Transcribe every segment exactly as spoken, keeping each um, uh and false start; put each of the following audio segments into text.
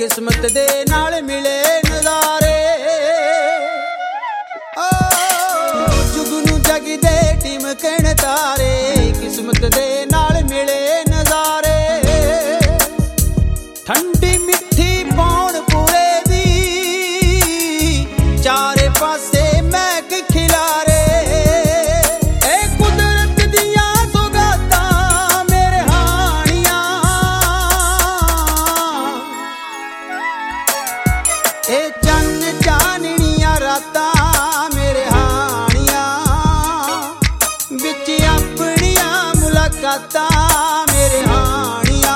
किस्मत दे नाल मिले नज़ारे। ओ जुगनू जग दे टिमकण तारे, किस्मत दे नाल मिले नज़ारे। ठंडी मिठी पौण पूरे दी, चारे पासे महक खिलारे। ए कुदरत दियां सौगातां मेरे हानियां, ए चन्न चाननियां रातां मेरे हानियां, बिच अपनियां मुलाकातां मेरे हानियां।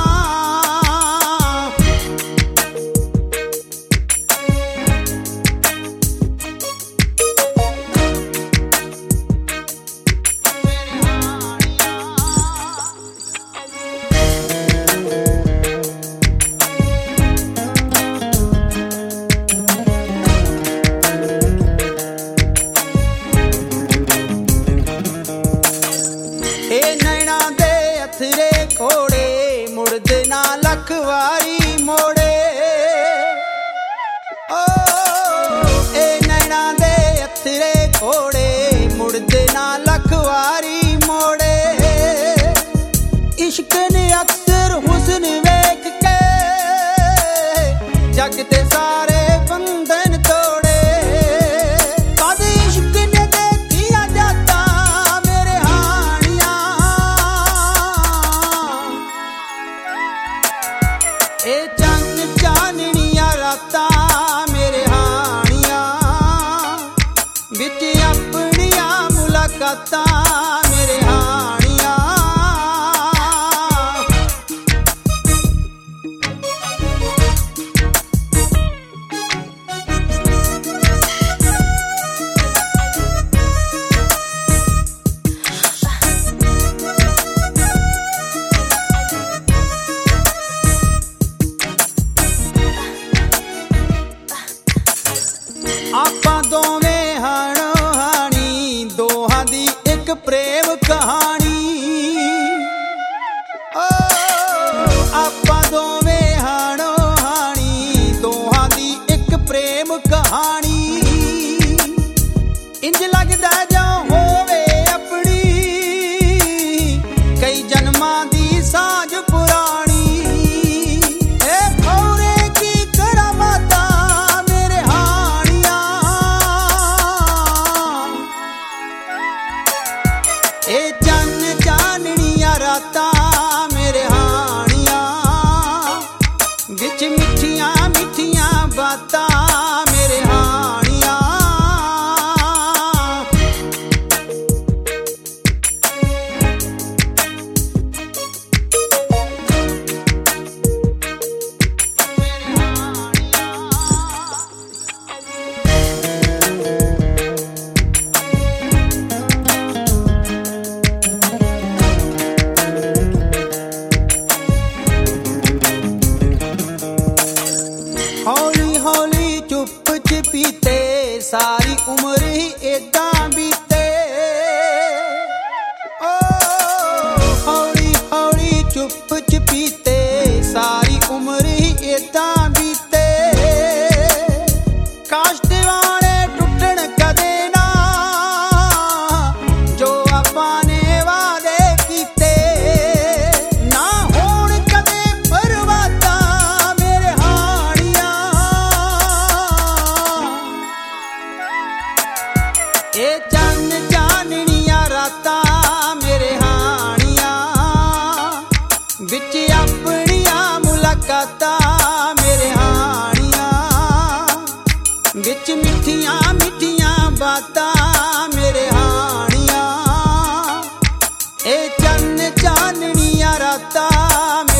घोड़े मुड़दे ना लख वारी मोड़े। ओ ए नैना दे अथरे घोड़े मुड़दे ना लख वारी मोड़े। इश्क ने अक्सर हुस्न वेख के जग ते सारे बंधन तोड़े। कद इश्क ने देखिया जाता मेरे हानियां, ए चन्न चाननियां रातां मेरे हानियां, बिच अपनियां मुलाकातां मेरे हानियां। आपां दोवें हाणो हाणी, दोहां दी एक प्रेम कहानी। ओ आपां दोवें हाणो हाणी, दोहां दी एक प्रेम कहानी। इंज लगदा जो होवे अपनी कई जन्मां दी साँझ पुरानी। ए खौरे की करामातां मेरे हानियां, ए चन्न चाननियां रातां मेरे हानियां, बिच मिठियां मिठियां बातां मेरे हानियां। हौली हौली चुप चपीते सारी उम्र ही एदां बीते। ओ हौली हौली चुप चपीते सारी उम्र ही एदां बीते। काश दीवाने टुटण कदे ना जो आपां ने वादे कीते। ना होण कदे बर्बादां मेरे हानियां, ए चन्न चाननियां रातां मेरे हानियां, बिच अपनियां मुलाकातां मेरे हानियां, बिच मिठियां मिठियां बातां मेरे हानियां, ए चन्न चाननियां रातां।